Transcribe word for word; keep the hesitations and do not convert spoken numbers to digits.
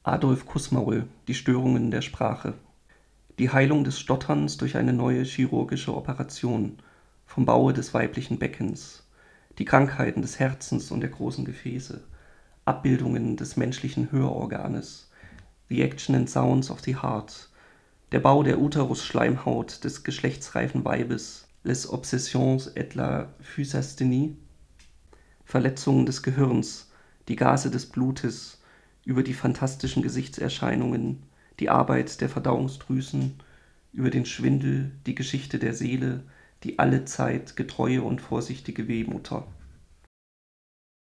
Adolf Kußmaul, die Störungen der Sprache. Die Heilung des Stotterns durch eine neue chirurgische Operation, vom Baue des weiblichen Beckens, die Krankheiten des Herzens und der großen Gefäße, Abbildungen des menschlichen Hörorganes, The Action and Sounds of the Heart, der Bau der Uterusschleimhaut des geschlechtsreifen Weibes, Les Obsessions et la Physasthenie, Verletzungen des Gehirns, die Gase des Blutes, über die phantastischen Gesichtserscheinungen, die Arbeit der Verdauungsdrüsen, über den Schwindel, die Geschichte der Seele, die allezeit getreue und vorsichtige Wehmutter.